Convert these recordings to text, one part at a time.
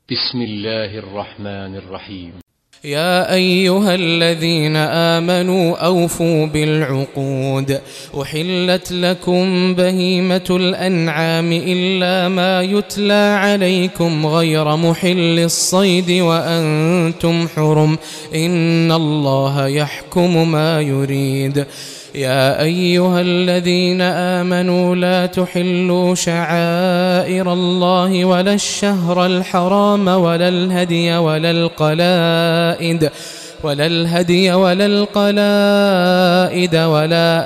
بسم الله الرحمن الرحيم. يا أيها الذين آمنوا أوفوا بالعقود. أحلت لكم بهيمة الأنعام إلا ما يتلى عليكم غير محل الصيد وأنتم حرم، إن الله يحكم ما يريد. يا أيها الذين آمنوا لا تحلوا شعائر الله ولا الشهر الحرام ولا الهدي ولا القلائد ولا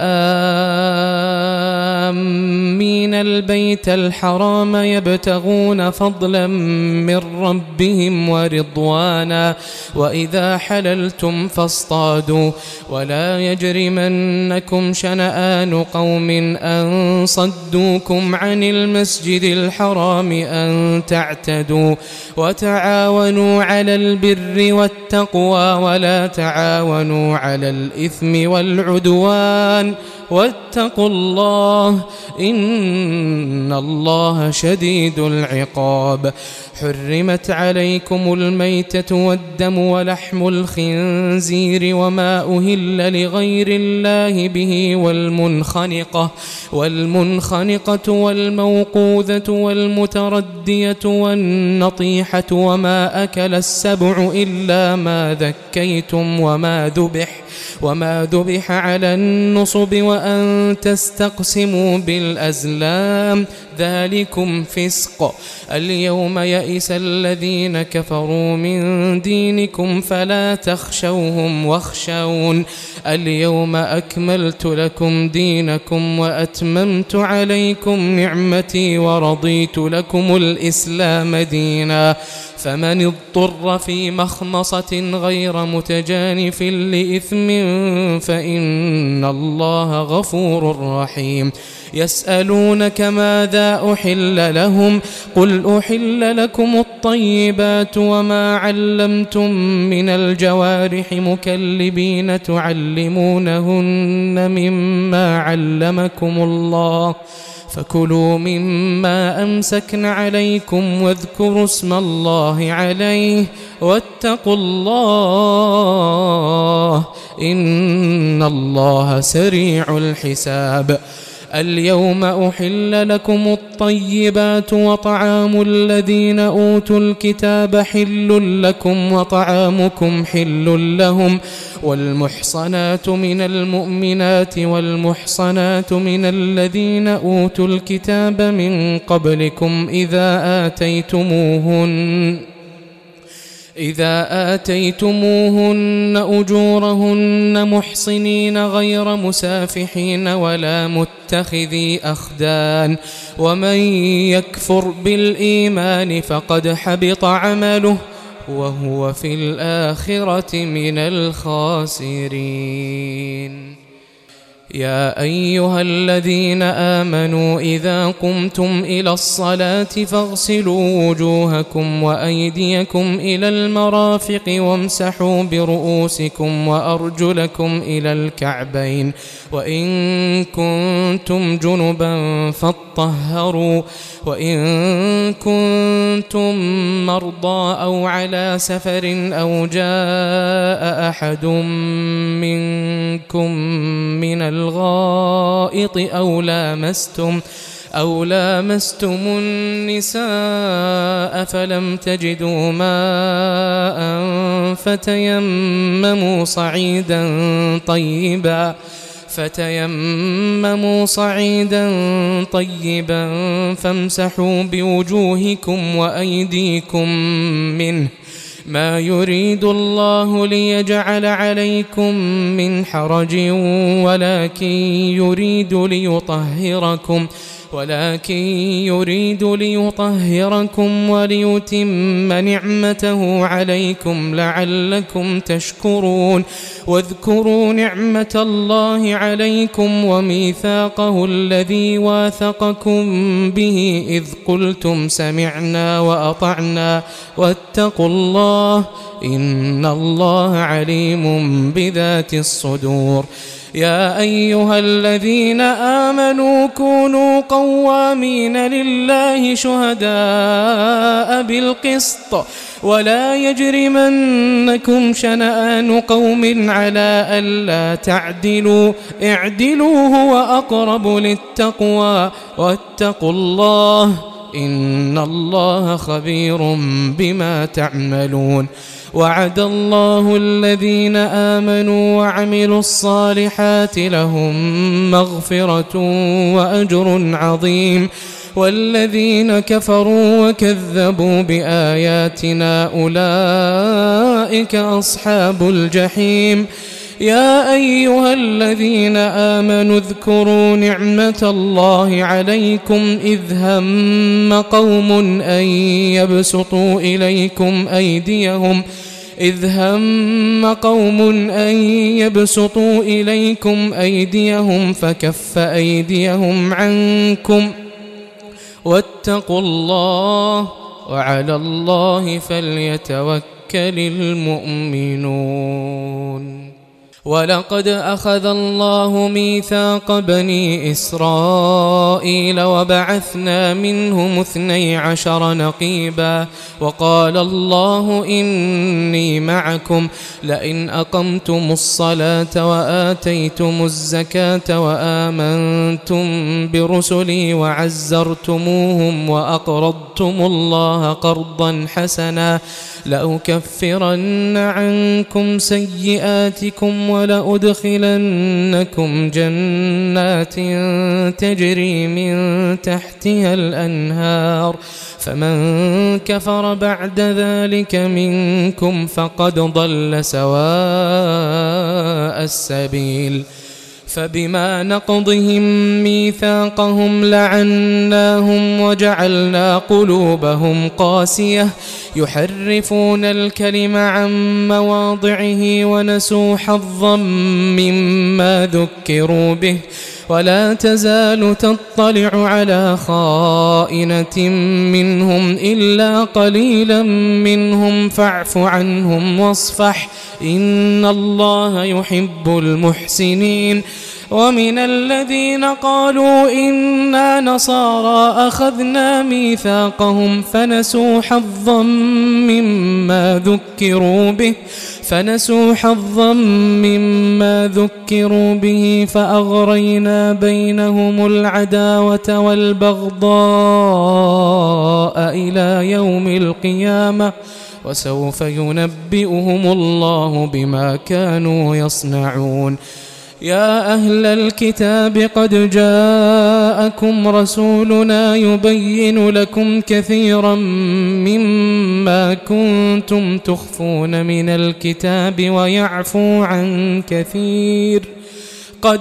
آمين البيت الحرام يبتغون فضلا من ربهم ورضوانا، وإذا حللتم فاصطادوا، ولا يجرمنكم شنآن قوم أن صدوكم عن المسجد الحرام أن تعتدوا، وتعاونوا على البر والتقوى ولا تعاونوا على الإثم والعدوان، واتقوا الله إن الله شديد العقاب. حرمت عليكم الميتة والدم ولحم الخنزير وما أهل لغير الله به والمنخنقة والموقوذة والمتردية والنطيحة وما أكل السبع إلا ما ذكيتم وما ذبح على النصب وأن تستقسموا بالأزلام، ذلكم فسق. اليوم يئس الذين كفروا من دينكم فلا تخشوهم واخشون. اليوم أكملت لكم دينكم وأتممت عليكم نعمتي ورضيت لكم الإسلام دينا، فمن اضطر في مخمصة غير متجانف لإثم فإن الله غفور رحيم. يسألونك ماذا أحل لهم، قل أحل لكم الطيبات وما علمتم من الجوارح مكلبين تعلمونهن مما علمكم الله، فكلوا مما أمسكن عليكم واذكروا اسم الله عليه واتقوا الله إن الله سريع الحساب. اليوم أحل لكم الطيبات وطعام الذين أوتوا الكتاب حل لكم وطعامكم حل لهم، والمحصنات من المؤمنات والمحصنات من الذين أوتوا الكتاب من قبلكم إذا آتيتموهن أجورهن محصنين غير مسافحين ولا متخذي أخدان، ومن يكفر بالإيمان فقد حبط عمله وهو في الآخرة من الخاسرين. يا أيها الذين آمنوا إذا قمتم إلى الصلاة فاغسلوا وجوهكم وأيديكم إلى المرافق وامسحوا برؤوسكم وأرجلكم إلى الكعبين، وإن كنتم جنبا فاطهروا، وإن كنتم مرضى أو على سفر أو جاء أحد منكم من الغائط أو لامستم النساء فلم تجدوا ماء فتيمموا صعيدا طيبا فامسحوا بوجوهكم وأيديكم منه، ما يريد الله ليجعل عليكم من حرج ولكن يريد ليطهركم وليتم نعمته عليكم لعلكم تشكرون. واذكروا نعمة الله عليكم وميثاقه الذي واثقكم به إذ قلتم سمعنا وأطعنا واتقوا الله إن الله عليم بذات الصدور. يا أيها الذين آمنوا كونوا قوامين لله شهداء بالقسط ولا يجرمنكم شنآن قوم على ألا تعدلوا اعدلوا هو أقرب للتقوى واتقوا الله إن الله خبير بما تعملون وعد الله الذين آمنوا وعملوا الصالحات لهم مغفرة وأجر عظيم والذين كفروا وكذبوا بآياتنا أولئك أصحاب الجحيم يا أيها الذين آمنوا اذكروا نعمة الله عليكم إذ هم قوم أن يبسطوا إليكم أيديهم فكف أيديهم عنكم واتقوا الله وعلى الله فليتوكل المؤمنون ولقد أخذ الله ميثاق بني إسرائيل وبعثنا منهم 12 نقيبا وقال الله إني معكم لئن أقمتم الصلاة وآتيتم الزكاة وآمنتم برسلي وعزرتموهم وأقرضتم الله قرضا حسنا لأكفرن عنكم سيئاتكم ولأدخلنكم جنات تجري من تحتها الأنهار فمن كفر بعد ذلك منكم فقد ضل سواء السبيل فبما نقضهم ميثاقهم لعناهم وجعلنا قلوبهم قاسية يحرفون الكلم عن مواضعه ونسوا حظا مما ذكروا به ولا تزال تطلع على خائنة منهم إلا قليلا منهم فاعف عنهم واصفح إن الله يحب المحسنين ومن الذين قالوا إنا نصارى أخذنا ميثاقهم فنسوا حظا مما ذكروا به فأغرينا بينهم العداوة والبغضاء إلى يوم القيامة وسوف ينبئهم الله بما كانوا يصنعون يا أهل الكتاب قد جاءكم رسولنا يبين لكم كثيرا مما كنتم تخفون من الكتاب ويعفو عن كثير قد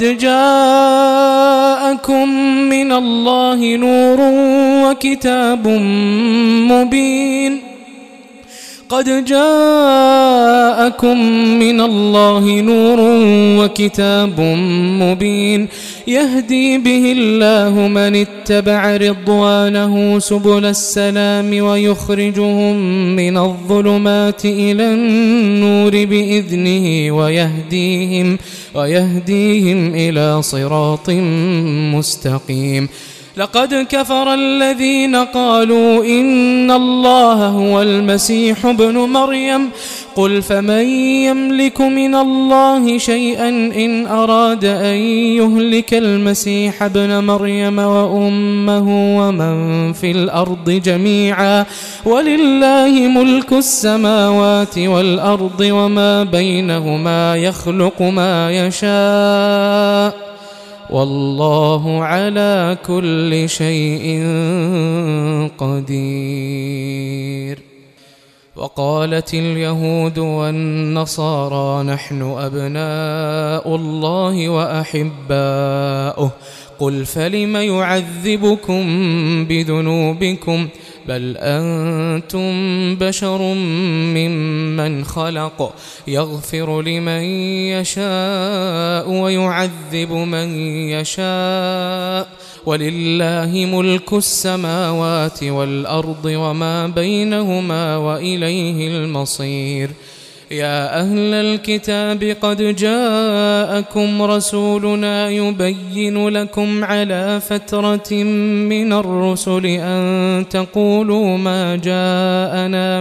جاءكم من الله نور وكتاب مبين قد جاءكم من الله نور وكتاب مبين يهدي به الله من اتبع رضوانه سبل السلام ويخرجهم من الظلمات إلى النور بإذنه ويهديهم إلى صراط مستقيم لقد كفر الذين قالوا إن الله هو المسيح ابن مريم قل فمن يملك من الله شيئا إن أراد أن يهلك المسيح ابن مريم وأمه ومن في الأرض جميعا ولله ملك السماوات والأرض وما بينهما يخلق ما يشاء والله على كل شيء قدير وقالت اليهود والنصارى نحن أبناء الله وأحباؤه قل فلم يعذبكم بذنوبكم بل أنتم بشر ممن خلق يغفر لمن يشاء ويعذب من يشاء ولله ملك السماوات والأرض وما بينهما وإليه المصير يا أهل الكتاب قد جاءكم رسولنا يبين لكم على فترة من الرسل أن تقولوا ما جاءنا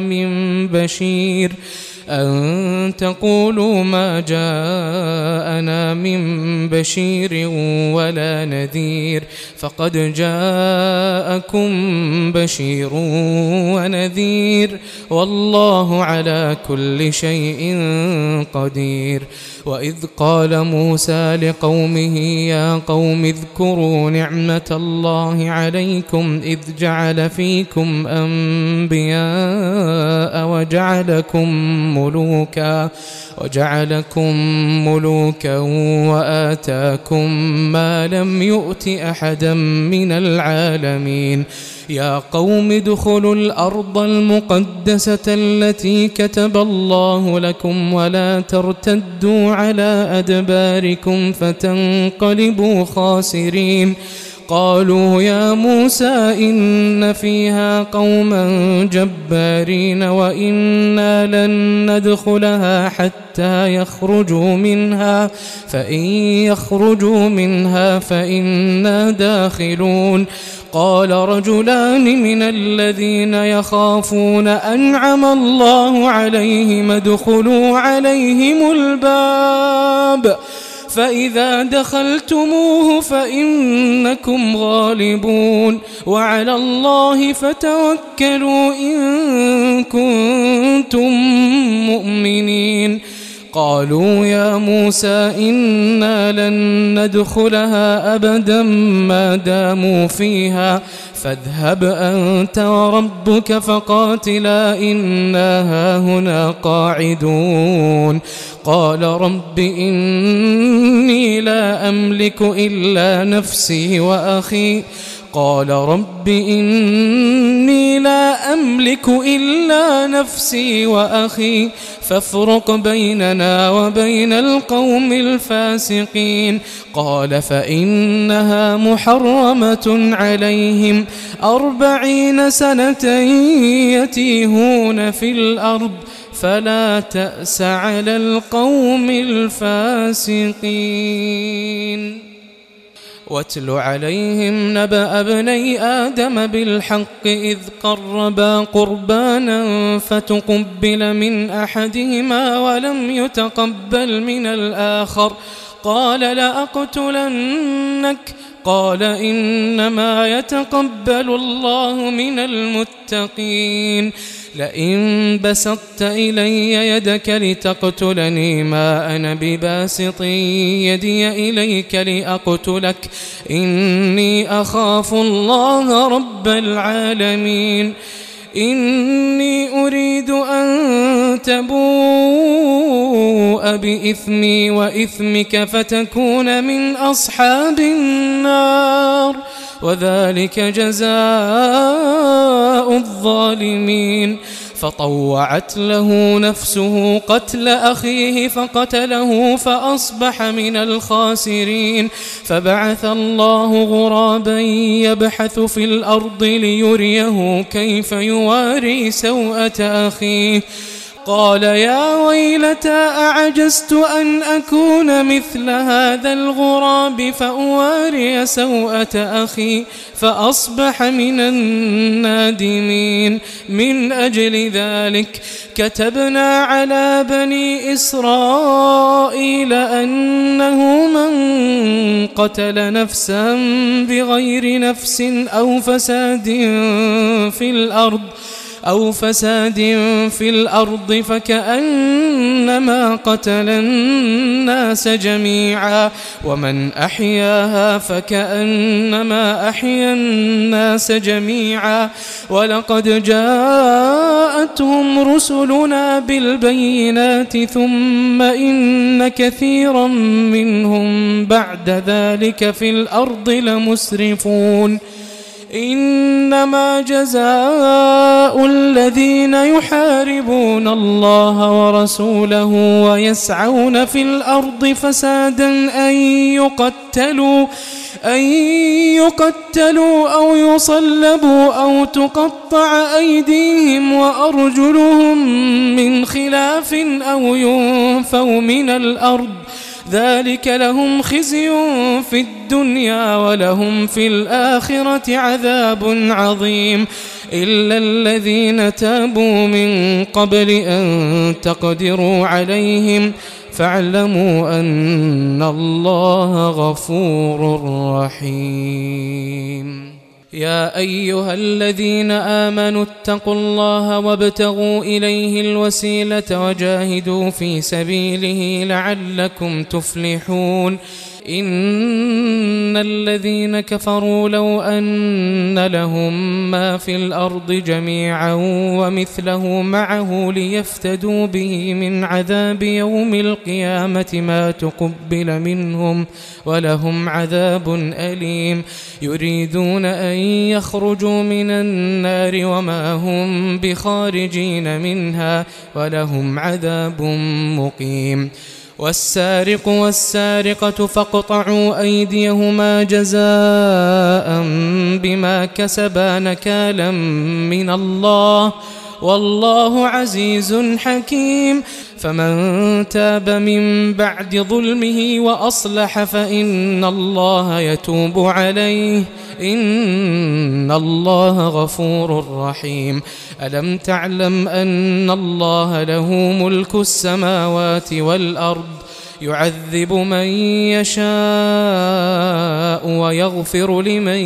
من بشير ولا نذير فقد جاءكم بشير ونذير والله على كل شيء قدير. وإذ قال موسى لقومه يا قوم اذكروا نعمة الله عليكم إذ جعل فيكم أنبياء وجعلكم ملوكا وآتاكم ما لم يؤت أحدا من العالمين. يا قوم ادخلوا الأرض المقدسة التي كتب الله لكم ولا ترتدوا على أدباركم فتنقلبوا خاسرين. قالوا يا موسى إن فيها قوما جبارين وإنا لن ندخلها حتى يخرجوا منها فإن يخرجوا منها فإنا داخلون. قال رجلان من الذين يخافون أنعم الله عليهم ادخلوا عليهم الباب فإذا دخلتموه فإنكم غالبون وعلى الله فتوكلوا إن كنتم مؤمنين. قالوا يا موسى إنا لن ندخلها أبدا ما داموا فيها فاذهب أنت وربك فقاتلا إنا هاهنا قاعدون. قال رب إني لا أملك إلا نفسي وأخي فافرق بيننا وبين القوم الفاسقين. قال فإنها محرمة عليهم 40 سنة يتيهون في الأرض فلا تأس على القوم الفاسقين. واتل عليهم نبأ ابني آدم بالحق إذ قربا قربانا فتقبل من أحدهما ولم يتقبل من الآخر قال لأقتلنك قال إنما يتقبل الله من المتقين. لئن بسطت إلي يدك لتقتلني ما أنا بباسط يدي إليك لأقتلك إني أخاف الله رب العالمين. إني أريد أن تبوء بإثمي وإثمك فتكون من أصحاب النار وذلك جزاء الظالمين. فطوعت له نفسه قتل أخيه فقتله فأصبح من الخاسرين. فبعث الله غرابا يبحث في الأرض ليريه كيف يواري سوءة أخيه قال يا ويلتى أعجزت أن أكون مثل هذا الغراب فأواري سوءة أخي فأصبح من النادمين. من أجل ذلك كتبنا على بني إسرائيل أنه من قتل نفسا بغير نفس أو فساد في الأرض فكأنما قتل الناس جميعا ومن أحياها فكأنما أحيا الناس جميعا. ولقد جاءتهم رسلنا بالبينات ثم إن كثيرا منهم بعد ذلك في الأرض لمسرفون. إنما جزاء الذين يحاربون الله ورسوله ويسعون في الأرض فسادا أن يقتلوا أو يصلبوا أو تقطع أيديهم وأرجلهم من خلاف أو ينفوا من الأرض ذلك لهم خزي في الدنيا ولهم في الآخرة عذاب عظيم إلا الذين تابوا من قبل أن تقدروا عليهم فاعلموا أن الله غفور رحيم. يا أيها الذين آمنوا اتقوا الله وابتغوا إليه الوسيلة وجاهدوا في سبيله لعلكم تفلحون. إن الذين كفروا لو أن لهم ما في الأرض جميعا ومثله معه ليفتدوا به من عذاب يوم القيامة ما تقبل منهم ولهم عذاب أليم. يريدون أن يخرجوا من النار وما هم بخارجين منها ولهم عذاب مقيم. والسارق والسارقة فاقطعوا أيديهما جزاء بما كسبا نكالا من الله والله عزيز حكيم. فمن تاب من بعد ظلمه وأصلح فإن الله يتوب عليه إن الله غفور رحيم. ألم تعلم أن الله له ملك السماوات والأرض يعذب من يشاء ويغفر لمن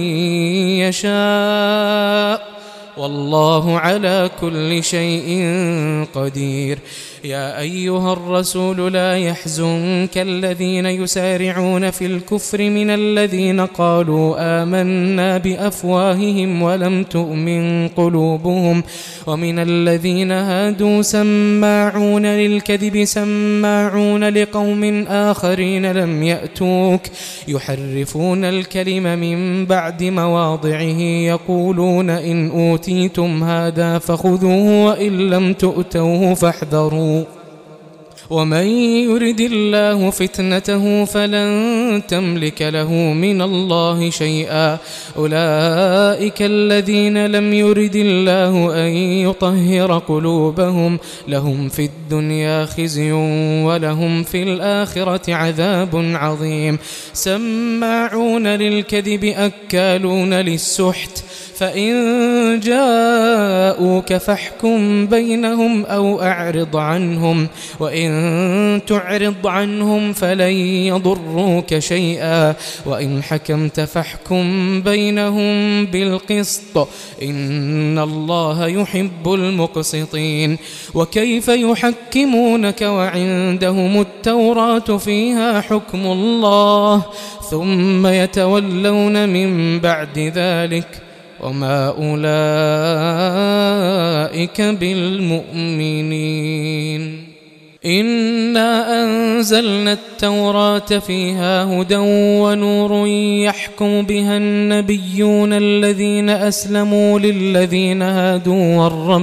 يشاء والله على كل شيء قدير. يا أيها الرسول لا يحزنك الذين يسارعون في الكفر من الذين قالوا آمنا بأفواههم ولم تؤمن قلوبهم ومن الذين هادوا سماعون للكذب سماعون لقوم آخرين لم يأتوك يحرفون الكلم من بعد مواضعه يقولون إن أوتيتم هذا فخذوه وإن لم تؤتوه فاحذروا ومن يرد الله فتنته فلن تملك له من الله شيئا. أولئك الذين لم يرد الله أن يطهر قلوبهم لهم في الدنيا خزي ولهم في الآخرة عذاب عظيم. سماعون للكذب أكالون للسحت فإن جاءوك فاحكم بينهم أو أعرض عنهم وإن تعرض عنهم فلن يضروك شيئا وإن حكمت فاحكم بينهم بالقسط إن الله يحب المقسطين. وكيف يحكمونك وعندهم التوراة فيها حكم الله ثم يتولون من بعد ذلك وما أولئك بالمؤمنين. إنا أنزلنا التوراة فيها هدى ونور يحكم بها النبيون الذين أسلموا للذين هادوا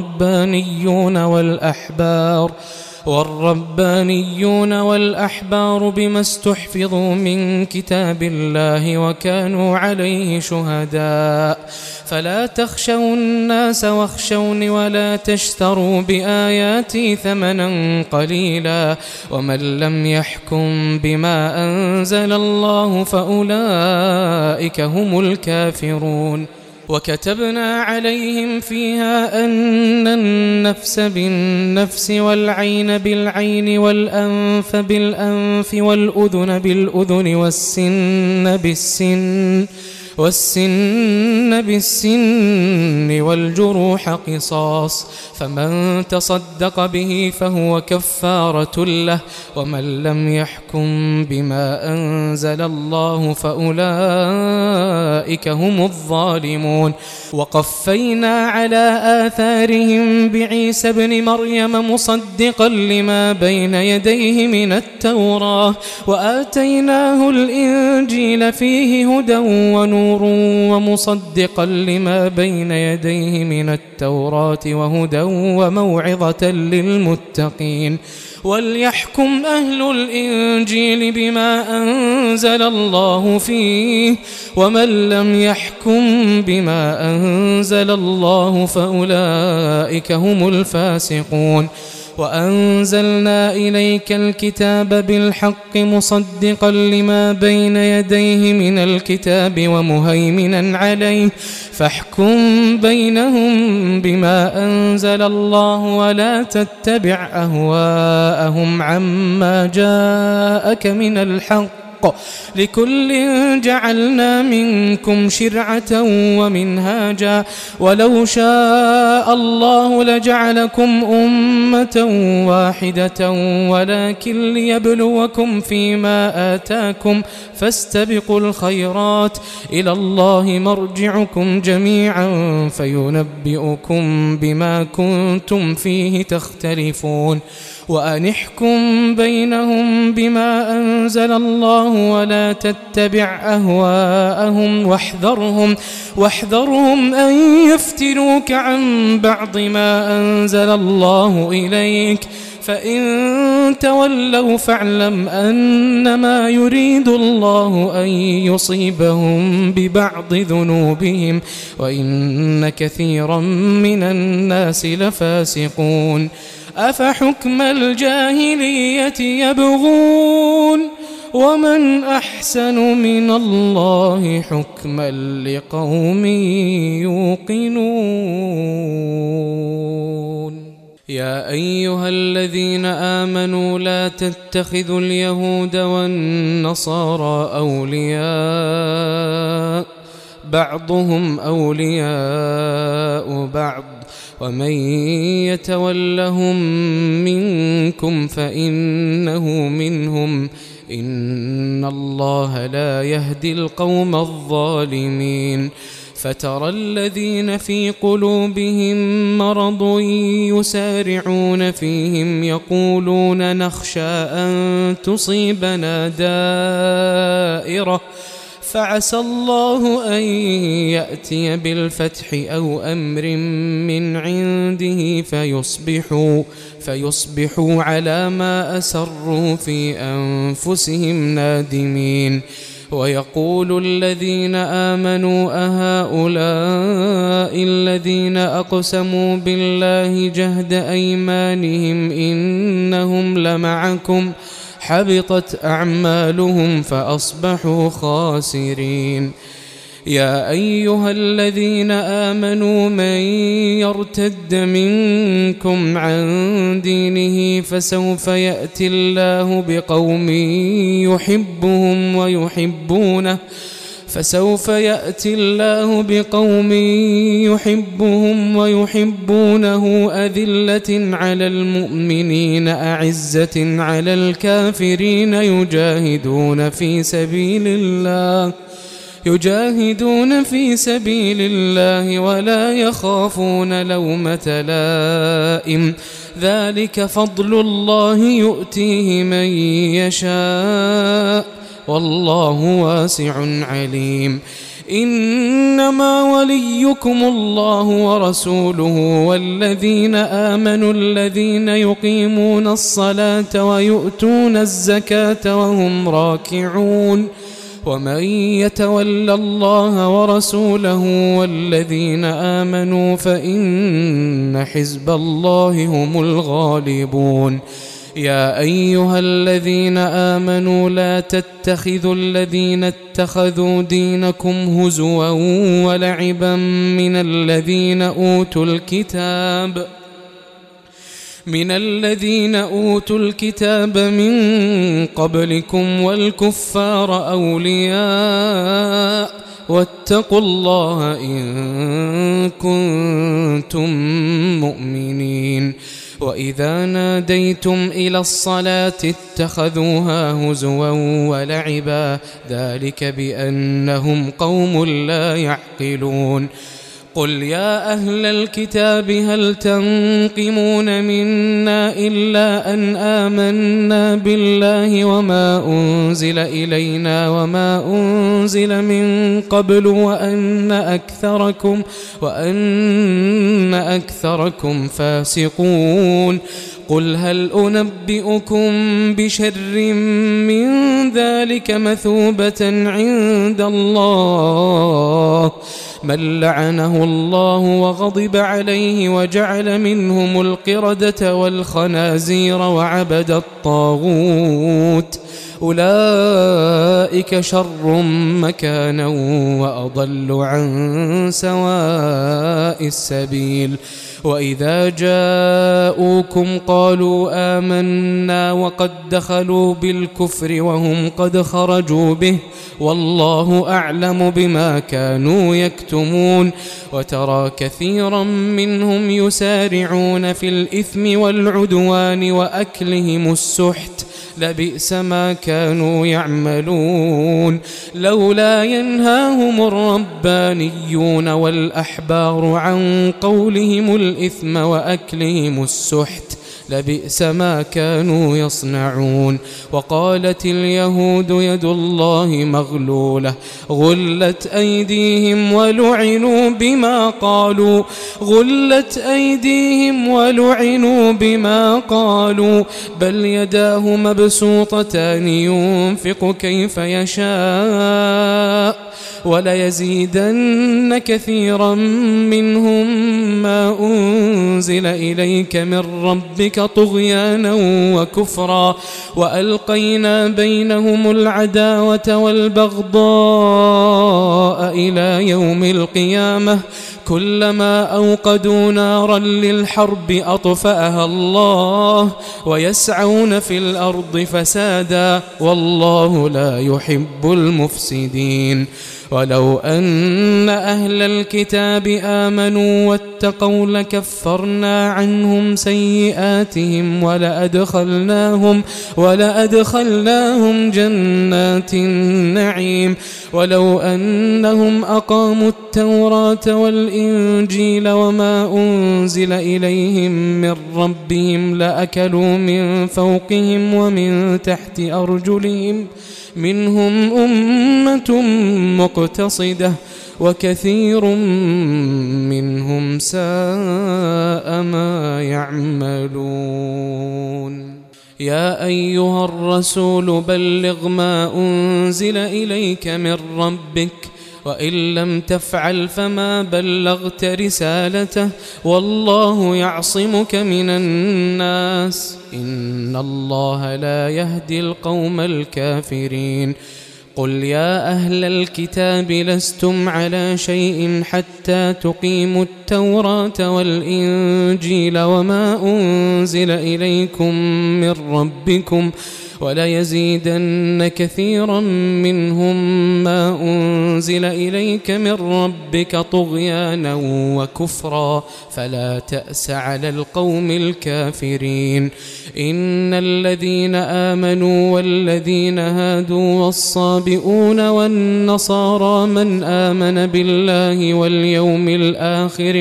والربانيون والأحبار بما استحفظوا من كتاب الله وكانوا عليه شهداء. فلا تخشوا الناس واخشوني ولا تشتروا بآياتي ثمنا قليلا ومن لم يحكم بما أنزل الله فأولئك هم الكافرون. وكتبنا عليهم فيها أن النفس بالنفس والعين بالعين والأنف بالأنف والأذن بالأذن والسن بالسن والجروح قصاص فمن تصدق به فهو كفارة له ومن لم يحكم بما أنزل الله فأولئك هم الظالمون. وقفينا على آثارهم بعيسى ابن مريم مصدقا لما بين يديه من التوراة وآتيناه الإنجيل فيه هدى ونور نور ومصدقا لما بين يديه من التوراة وهدى وموعظة للمتقين. وليحكم أهل الإنجيل بما أنزل الله فيه، ومن لم يحكم بما أنزل الله فأولئك هم الفاسقون. وأنزلنا إليك الكتاب بالحق مصدقا لما بين يديه من الكتاب ومهيمنا عليه، فاحكم بينهم بما أنزل الله ولا تتبع أهواءهم عما جاءك من الحق، لكل جعلنا منكم شرعة ومنهاجا، ولو شاء الله لجعلكم أمة واحدة ولكن ليبلوكم فيما آتاكم، فاستبقوا الخيرات، إلى الله مرجعكم جميعا فينبئكم بما كنتم فيه تختلفون. وأن احكم بينهم بما أنزل الله ولا تتبع أهواءهم واحذرهم أن يفتنوك عن بعض ما أنزل الله إليك، فإن تولوا فاعلم أنما يريد الله أن يصيبهم ببعض ذنوبهم وإن كثيرا من الناس لفاسقون. أفحكم الجاهلية يبغون ومن أحسن من الله حكما لقوم يوقنون. يا أيها الذين آمنوا لا تتخذوا اليهود والنصارى أولياء، بعضهم أولياء بعض، ومن يتولهم منكم فإنه منهم، إن الله لا يهدي القوم الظالمين. فترى الذين في قلوبهم مرض يسارعون فيهم يقولون نخشى أن تصيبنا دائرة، فعسى الله أن يأتي بالفتح أو أمر من عنده فيصبحوا على ما أسروا في أنفسهم نادمين. ويقول الذين آمنوا أهؤلاء الذين أقسموا بالله جهد أيمانهم إنهم لمعكم، حبطت أعمالهم فأصبحوا خاسرين. يا أيها الذين آمنوا من يرتد منكم عن دينه فسوف يأتي الله بقوم يحبهم ويحبونه أذلة على المؤمنين أعزة على الكافرين يجاهدون في سبيل الله ولا يخافون لومة لائم، ذلك فضل الله يؤتيه من يشاء والله واسع عليم. إنما وليكم الله ورسوله والذين آمنوا الذين يقيمون الصلاة ويؤتون الزكاة وهم راكعون. ومن يتول الله ورسوله والذين آمنوا فإن حزب الله هم الغالبون. يا أيها الذين آمنوا لا تتخذوا الذين اتخذوا دينكم هزوا ولعبا من الذين أوتوا الكتاب من قبلكم والكفار أولياء، واتقوا الله إن كنتم مؤمنين. وإذا ناديتم إلى الصلاة اتخذوها هزوا ولعبا، ذلك بأنهم قوم لا يعقلون. قل يا أهل الكتاب هل تنقمون منا إلا أن آمنا بالله وما أنزل إلينا وما أنزل من قبل وأن أكثركم فاسقون قل هل أنبئكم بشر من ذلك مثوبة عند الله من لعنه الله وغضب عليه وجعل منهم القردة والخنازير وعبد الطاغوت أولئك شر مكانا وأضل عن سواء السبيل وإذا جاءوكم قالوا آمنا وقد دخلوا بالكفر وهم قد خرجوا به والله أعلم بما كانوا يكتمون وترى كثيرا منهم يسارعون في الإثم والعدوان وأكلهم السحت لبئس ما كانوا يعملون لولا ينهاهم الربانيون والأحبار عن قولهم الإثم وأكلهم السحت لبئس ما كانوا يصنعون وقالت اليهود يد الله مغلولة غلت أيديهم ولعنوا بما قالوا بل يداه مبسوطتان ينفق كيف يشاء وليزيدن كثيرا منهم ما أنزل إليك من ربك طغيانا وكفرا وألقينا بينهم العداوة والبغضاء إلى يوم القيامة كلما أوقدوا نارا للحرب أطفأها الله ويسعون في الأرض فسادا والله لا يحب المفسدين ولو أن أهل الكتاب آمنوا واتقوا لكفرنا عنهم سيئاتهم ولأدخلناهم جنات النعيم ولو أنهم أقاموا التوراة والإنجيل وما أنزل إليهم من ربهم لأكلوا من فوقهم ومن تحت أرجلهم منهم أمة مقتصدة وكثير منهم ساء ما يعملون يا أيها الرسول بلغ ما أنزل إليك من ربك وإن لم تفعل فما بلغت رسالته والله يعصمك من الناس إن الله لا يهدي القوم الكافرين قل يا أهل الكتاب لستم على شيء حتى تقيموا التوراة والإنجيل وما أنزل إليكم من ربكم وليزيدن كثيرا منهم ما أنزل إليك من ربك طغيانا وكفرا فلا تأس على القوم الكافرين إن الذين آمنوا والذين هادوا والصابئون والنصارى من آمن بالله واليوم الآخر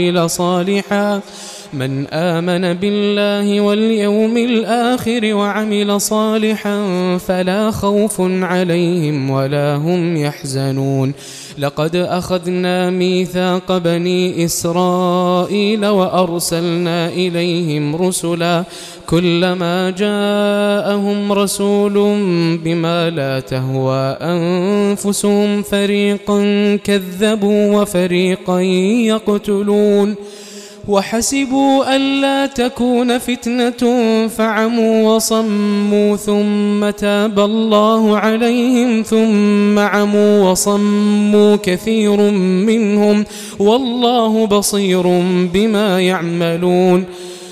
وعمل صالحا فلا خوف عليهم ولا هم يحزنون لقد أخذنا ميثاق بني إسرائيل وأرسلنا إليهم رسلا كلما جاءهم رسول بما لا تهوى أنفسهم فريقا كذبوا وفريقا يقتلون وحسبوا ألا تكون فتنة فعموا وصموا ثم تاب الله عليهم ثم عموا وصموا كثير منهم والله بصير بما يعملون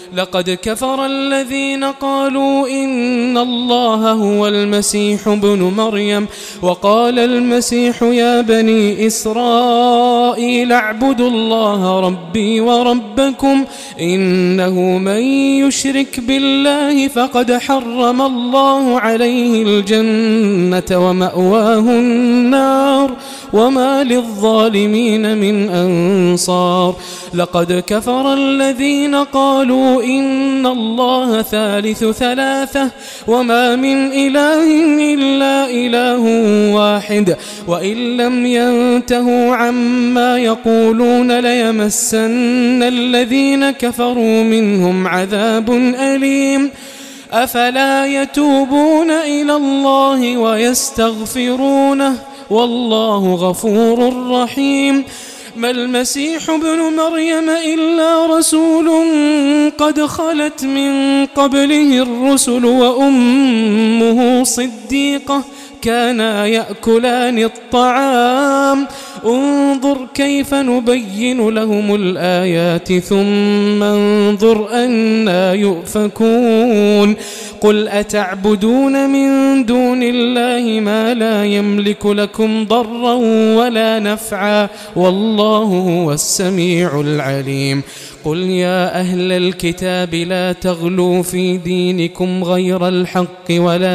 لقد كفر الذين قالوا إن الله هو المسيح ابن مريم وقال المسيح يا بني إسرائيل اعبدوا الله ربي وربكم إنه من يشرك بالله فقد حرم الله عليه الجنة ومأواه النار وما للظالمين من أنصار لقد كفر الذين قالوا إن الله ثالث ثلاثة وما من إله إلا إله واحد وإن لم ينتهوا عما يقولون ليمسن الذين كفروا منهم عذاب أليم أفلا يتوبون إلى الله ويستغفرونه والله غفور رحيم ما المسيح ابن مريم إلا رسول قد خلت من قبله الرسل وأمه صديقة كانا يأكلان الطعام انظر كيف نبين لهم الآيات ثم انظر أنا يؤفكون قل أتعبدون من دون الله ما لا يملك لكم ضرا ولا نفعا والله هو السميع العليم قل يا أهل الكتاب لا تغلوا في دينكم غير الحق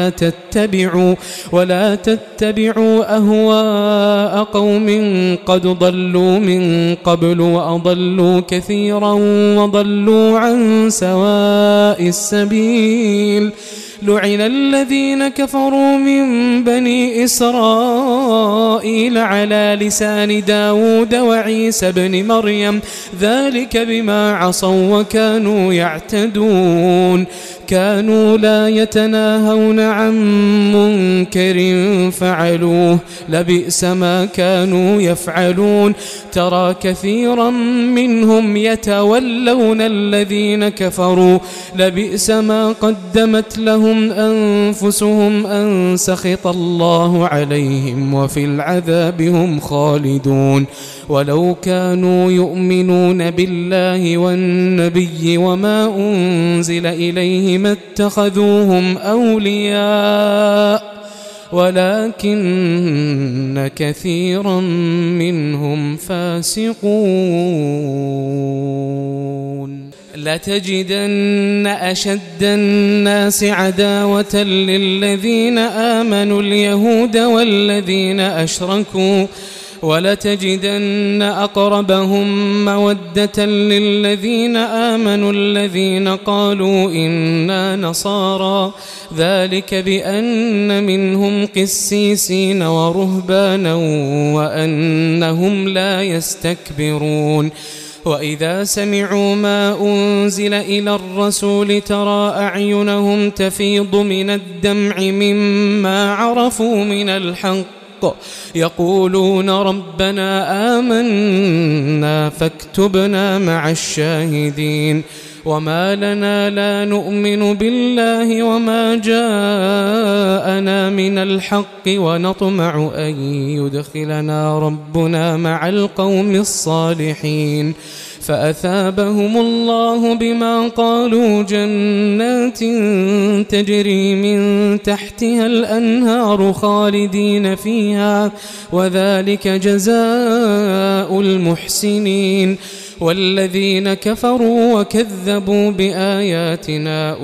ولا تتبعوا أهواء قوم قد ضلوا من قبل وأضلوا كثيرا وضلوا عن سواء السبيل لعن الذين كفروا من بني إسرائيل على لسان داود وعيسى بن مريم ذلك بما عصوا وكانوا يعتدون كانوا لا يتناهون عن منكر فعلوه لبئس ما كانوا يفعلون ترى كثيرا منهم يتولون الذين كفروا لبئس ما قدمت لهم أنفسهم أن سخط الله عليهم وفي العذاب هم خالدون ولو كانوا يؤمنون بالله والنبي وما أنزل إليه ما اتخذوهم أولياء ولكن كثيرا منهم فاسقون لتجدن أشد الناس عداوة للذين آمنوا اليهود والذين أشركوا ولتجدن أقربهم مودة للذين آمنوا الذين قالوا إنا نصارى ذلك بأن منهم قسيسين ورهبانا وأنهم لا يستكبرون وإذا سمعوا ما أنزل إلى الرسول ترى أعينهم تفيض من الدمع مما عرفوا من الحق يقولون ربنا آمنا فاكتبنا مع الشاهدين وما لنا لا نؤمن بالله وما جاءنا من الحق ونطمع أن يدخلنا ربنا مع القوم الصالحين فأثابهم الله بما قالوا جنات تجري من تحتها الأنهار خالدين فيها وذلك جزاء المحسنين والذين كفروا وكذبوا بآياتنا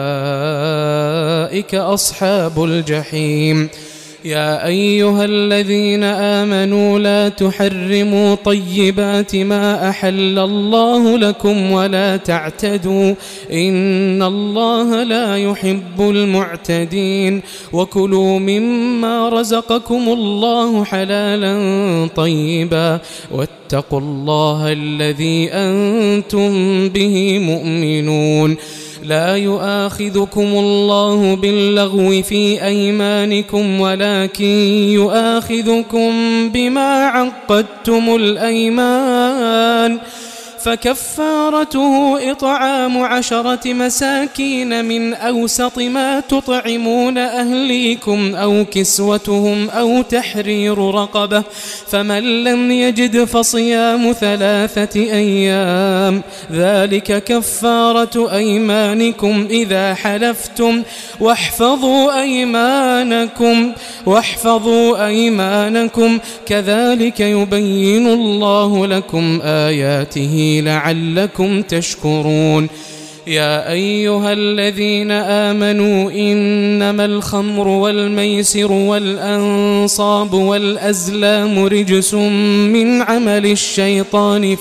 أولئك أصحاب الجحيم يا أيها الذين آمنوا لا تحرموا طيبات ما أحل الله لكم ولا تعتدوا إن الله لا يحب المعتدين وكلوا مما رزقكم الله حلالا طيبا واتقوا الله الذي أنتم به مؤمنون لا يؤاخذكم الله باللغو في أيمانكم ولكن يؤاخذكم بما عقدتم الأيمان فكفارته إطعام 10 مساكين من أوسط ما تطعمون أهليكم أو كسوتهم أو تحرير رقبة، فمن لم يجد فصيام 3 أيام، ذلك كفارة أيمانكم إذا حلفتم، واحفظوا أيمانكم كذلك يبين الله لكم آياته لعلكم تشكرون. يا أيها الذين آمنوا إنما الخمر والميسر والأنصاب والأزلام رجس من عمل الشيطان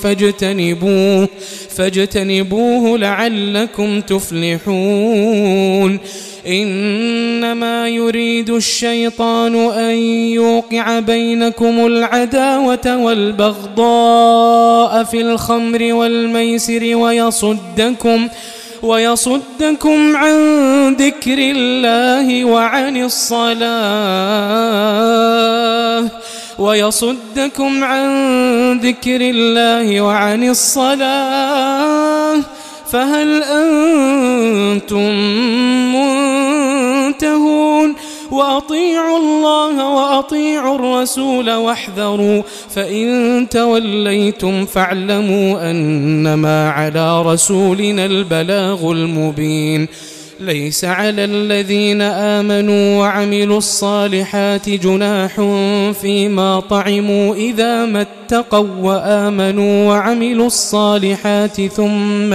فاجتنبوه لعلكم تفلحون. إنما يريد الشيطان أن يوقع بينكم العداوة والبغضاء في الخمر والميسر ويصدكم عن ذكر الله وعن الصلاة فهل أنتم منتهون؟ وأطيعوا الله وأطيعوا الرسول واحذروا، فإن توليتم فاعلموا أنما على رسولنا البلاغ المبين. ليس على الذين آمنوا وعملوا الصالحات جناح فيما طعموا إذا ما اتقوا وآمنوا وعملوا الصالحات ثم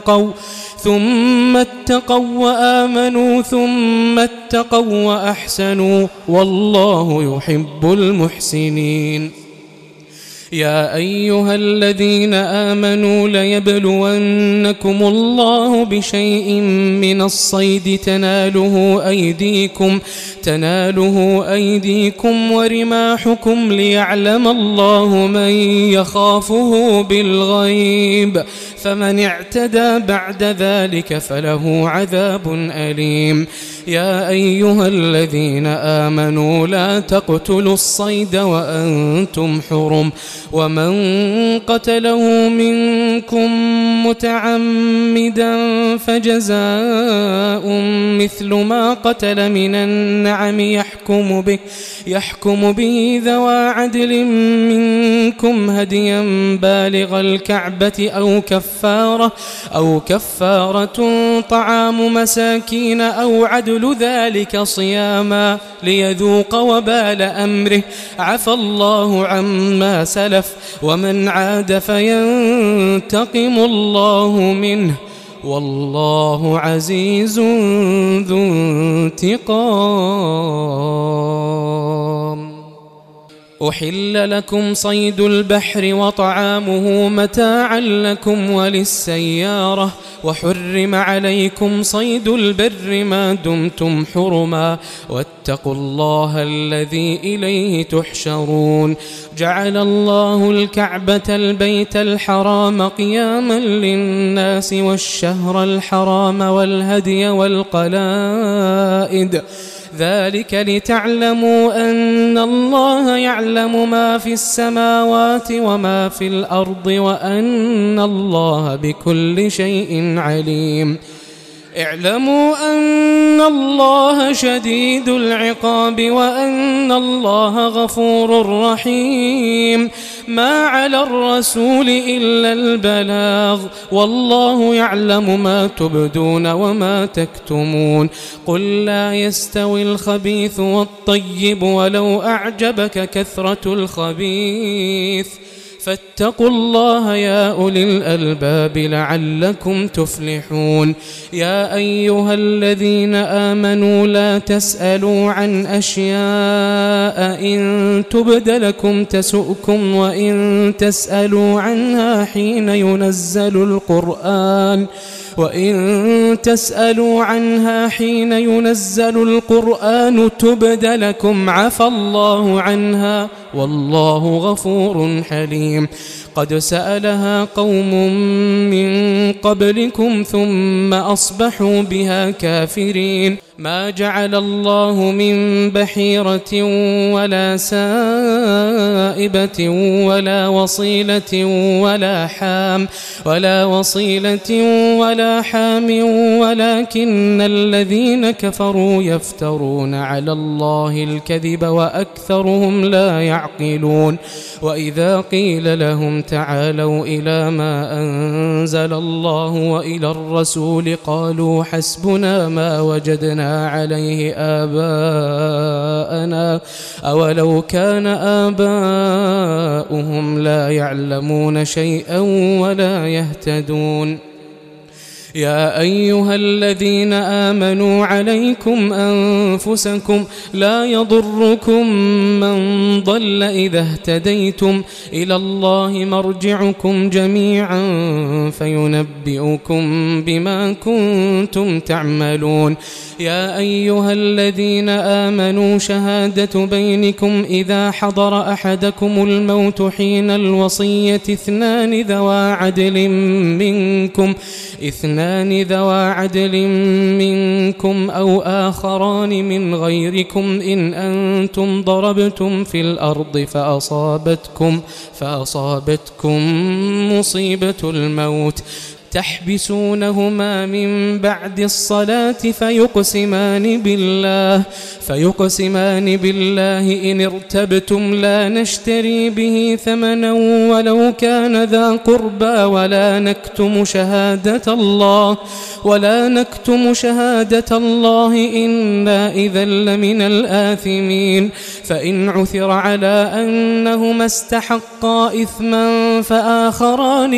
اتقوا وأحسنوا والله يحب المحسنين. يا أيها الذين آمنوا ليبلونكم الله بشيء من الصيد تناله أيديكم ورماحكم ليعلم الله من يخافه بالغيب، فمن اعتدى بعد ذلك فله عذاب أليم. يا أيها الذين آمنوا لا تقتلوا الصيد وأنتم حرم، ومن قتله منكم متعمدا فجزاء مثل ما قتل من النعم يحكم به ذوى عدل منكم هديا بالغ الكعبة أو كفارة طعام مساكين أو عدل ذلك صياما ليذوق وبال أمره، عفى الله عما سلف، ومن عاد فينتقم الله منه، والله عزيز ذو انتقام. أحل لكم صيد البحر وطعامه متاعا لكم وللسيارة، وحرم عليكم صيد البر ما دمتم حرما، واتقوا الله الذي إليه تحشرون. جعل الله الكعبة البيت الحرام قياما للناس والشهر الحرام والهدي والقلائد، ذلك لتعلموا أن الله يعلم ما في السماوات وما في الأرض وأن الله بكل شيء عليم. اعلموا أن الله شديد العقاب وأن الله غفور رحيم. ما على الرسول إلا البلاغ، والله يعلم ما تبدون وما تكتمون. قل لا يستوي الخبيث والطيب ولو أعجبك كثرة الخبيث، فاتقوا الله يا أولي الألباب لعلكم تفلحون. يا أيها الذين آمنوا لا تسألوا عن أشياء إن تبد لكم تسؤكم، وإن تسألوا عنها حين ينزل القرآن تبد لكم عفى الله عنها والله غفور حليم. قد سألها قوم من قبلكم ثم أصبحوا بها كافرين. ما جعل الله من بحيرة ولا سائبة ولا وصيلة ولا حام ولكن الذين كفروا يفترون على الله الكذب وأكثرهم لا يعقلون. وإذا قيل لهم تعالوا إلى ما أنزل الله وإلى الرسول قالوا حسبنا ما وجدنا عليه آباءنا أولو كان آباؤهم لا يعلمون شيئا ولا يهتدون. يا أيها الذين آمنوا عليكم أنفسكم لا يضركم من ضل إذا اهتديتم إلى الله مرجعكم جميعا فينبئكم بما كنتم تعملون. يا أيها الذين آمنوا شهادة بينكم إذا حضر أحدكم الموت حين الوصية اثنان ذوا عدل منكم أو آخران من غيركم إن أنتم ضربتم في الأرض فأصابتكم مصيبة الموت تحبسونهما من بعد الصلاة فيقسمان بالله إن ارتبتم لا نشتري به ثمنا ولو كان ذا قربى ولا نكتم شهادة الله إنا إذا لمن الآثمين. فإن عثر على أنهما استحقا إثما فآخران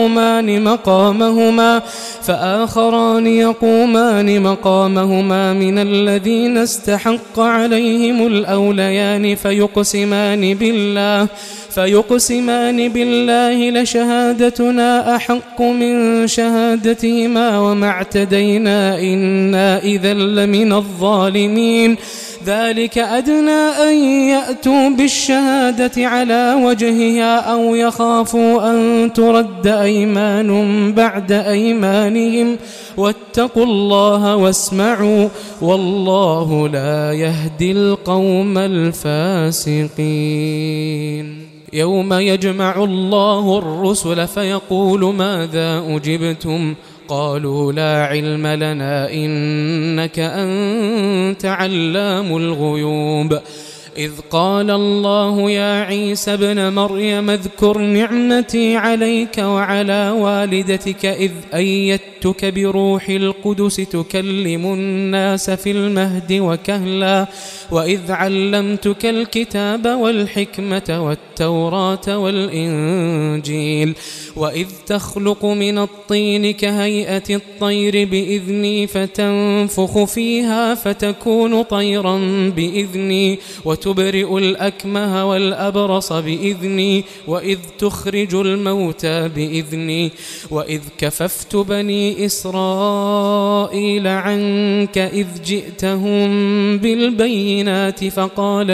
يقومان مقامهما من الذين استحق عليهم الأوليان فيقسمان بالله لشهادتنا أحق من شهادتهما وما اعتدينا إنا إذا لمن الظالمين. ذلك أدنى أن يأتوا بالشهادة على وجهها أو يخافوا أن ترد أيمان بعد أيمانهم واتقوا الله واسمعوا والله لا يهدي القوم الفاسقين. يوم يجمع الله الرسل فيقول ماذا أجبتم قالوا لا علم لنا إنك أنت علام الغيوب. إذ قال الله يا عيسى ابن مريم اذكر نعمتي عليك وعلى والدتك إذ أيدتك بروح القدس تكلم الناس في المهد وكهلا وإذ علمتك الكتاب والحكمة والتوراة والإنجيل وإذ تخلق من الطين كهيئة الطير بإذني فتنفخ فيها فتكون طيرا بإذني وتبرئ الأكمه والأبرص بإذني وإذ تخرج الموتى بإذني وإذ كففت بني إسرائيل عنك إذ جئتهم بالبينات فقال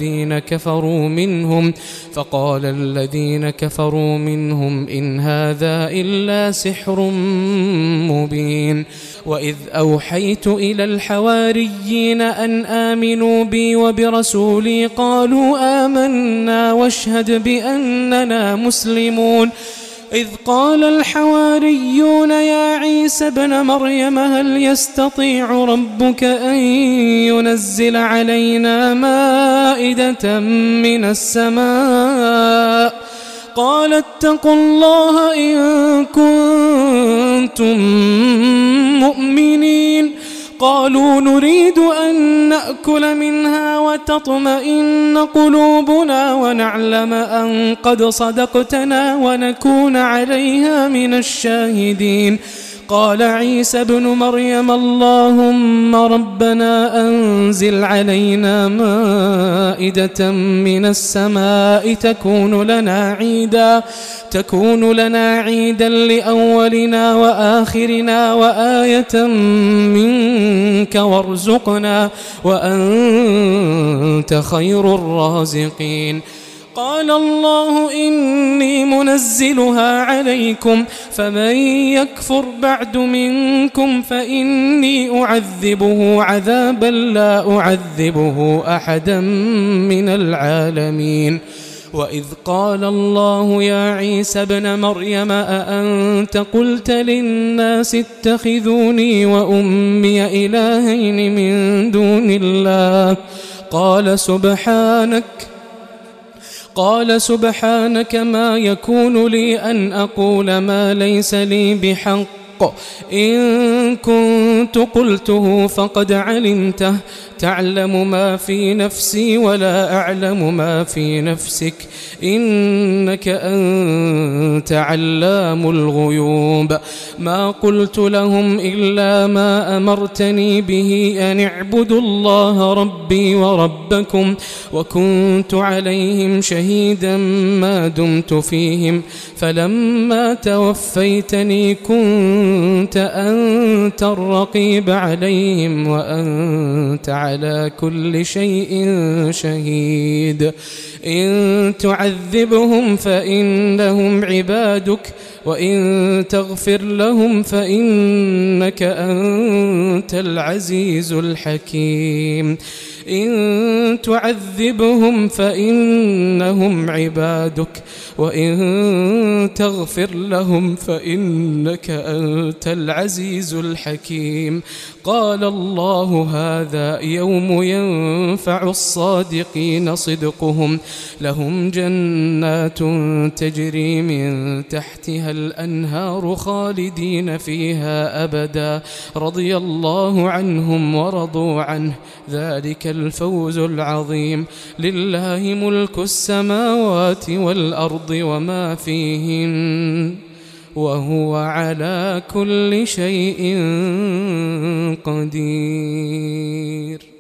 الذين كفروا منهم إن هذا إلا سحر مبين. وإذ أوحيت إلى الحواريين أن آمنوا بي وبرسولي قالوا آمنا واشهد بأننا مسلمون. إذ قال الحواريون يا عيسى ابن مريم هل يستطيع ربك أن ينزل علينا مائدة من السماء قال اتقوا الله إن كنتم مؤمنين. قالوا نريد أن نأكل منها وتطمئن قلوبنا ونعلم أن قد صدقتنا ونكون عليها من الشاهدين. قال عيسى ابن مريم اللهم ربنا أنزل علينا مائدة من السماء تكون لنا عيدا لأولنا وآخرنا وآية منك وارزقنا وأنت خير الرازقين. قال الله إني منزلها عليكم فمن يكفر بعد منكم فإني أعذبه عذابا لا أعذبه أحدا من العالمين. وإذ قال الله يا عيسى ابن مريم أأنت قلت للناس اتخذوني وأمي إلهين من دون الله قال سبحانك ما يكون لي أن أقول ما ليس لي بحق إن كنت قلته فقد علمته تعلم ما في نفسي ولا أعلم ما في نفسك إنك أنت علام الغيوب. ما قلت لهم إلا ما أمرتني به أن اعبدوا الله ربي وربكم وكنت عليهم شهيدا ما دمت فيهم فلما توفيتني كنت أنت الرقيب عليهم وأنت على كل شيء شهيد. إن تعذبهم فإنهم عبادك وإن تغفر لهم فإنك أنت العزيز الحكيم. إن تعذبهم فإنهم عبادك وإن تغفر لهم فإنك أنت العزيز الحكيم. قال الله هذا يوم ينفع الصادقين صدقهم لهم جنات تجري من تحتها الأنهار خالدين فيها أبدا رضي الله عنهم ورضوا عنه ذلك الفوز العظيم. لله ملك السماوات والأرض وما فيهن وهو على كل شيء قدير.